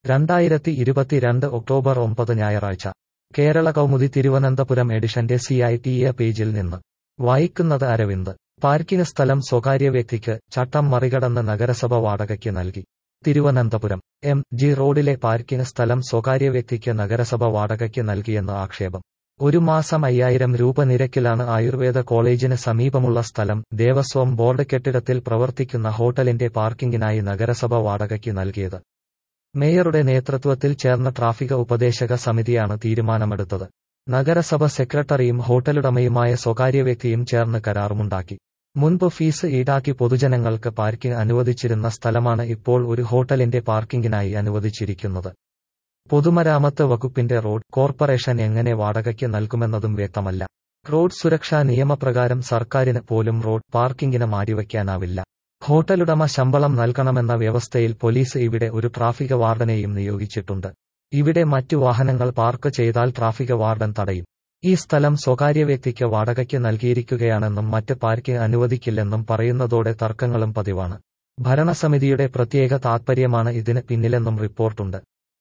2022 October 9 ഞായറാഴ്ച കേരള കൗമുദി തിരുവനന്തപുരം എഡിഷന്റെ CITE പേജിൽ നിന്ന് വായിക്കുന്നത് അരവിന്ദ്. പാർക്കിംഗ് സ്ഥലം സ്വകാര്യ വ്യക്തിക്ക്, ചട്ടം മറികടന്ന് നഗരസഭ വാടകയ്ക്ക് നൽകി. തിരുവനന്തപുരം MG റോഡിലെ പാർക്കിംഗ് സ്ഥലം സ്വകാര്യ വ്യക്തിക്ക് നഗരസഭ വാടകയ്ക്ക് നൽകിയെന്ന് ആക്ഷേപം. ഒരു മാസം 5000 രൂപ നിരക്കിലാണ് ആയുർവേദ കോളേജിന് സമീപമുള്ള സ്ഥലം ദേവസ്വം ബോർഡ് കെട്ടിടത്തിൽ പ്രവർത്തിക്കുന്ന ഹോട്ടലിന്റെ പാർക്കിംഗിനായി നഗരസഭ വാടകയ്ക്ക് നൽകിയത്. മേയറുടെ നേതൃത്വത്തിൽ ചേർന്ന ട്രാഫിക് ഉപദേശക സമിതിയാണ് തീരുമാനമെടുത്തത്. നഗരസഭ സെക്രട്ടറിയും ഹോട്ടലുടമയുമായ സ്വകാര്യ വ്യക്തിയും ചേർന്ന് കരാറുമുണ്ടാക്കി. മുൻപ് ഫീസ് ഈടാക്കി പൊതുജനങ്ങൾക്ക് പാർക്കിംഗ് അനുവദിച്ചിരുന്ന സ്ഥലമാണ് ഇപ്പോൾ ഒരു ഹോട്ടലിന്റെ പാർക്കിംഗിനായി അനുവദിച്ചിരിക്കുന്നത്. പൊതുമരാമത്ത് വകുപ്പിന്റെ റോഡ് കോർപ്പറേഷൻ എങ്ങനെ വാടകയ്ക്ക് നൽകുമെന്നതും വ്യക്തമല്ല. റോഡ് സുരക്ഷാ നിയമപ്രകാരം സർക്കാരിന് പോലും റോഡ് പാർക്കിംഗിന് മാറ്റിവയ്ക്കാനാവില്ല. ഹോട്ടലുടമ ശമ്പളം നൽകണമെന്ന വ്യവസ്ഥയിൽ പോലീസ് ഇവിടെ ഒരു ട്രാഫിക് വാർഡനെയും നിയോഗിച്ചിട്ടുണ്ട്. ഇവിടെ മറ്റു വാഹനങ്ങൾ പാർക്ക് ചെയ്താൽ ട്രാഫിക് വാർഡൻ തടയും. ഈ സ്ഥലം സ്വകാര്യ വ്യക്തിക്ക് വാടകയ്ക്ക് നൽകിയിരിക്കുകയാണെന്നും മറ്റ് പാർക്കിംഗ് അനുവദിക്കില്ലെന്നും പറയുന്നതോടെ തർക്കങ്ങളും പതിവാണ്. ഭരണസമിതിയുടെ പ്രത്യേക താത്പര്യമാണ് ഇതിന് പിന്നിലെന്നും റിപ്പോർട്ടുണ്ട്.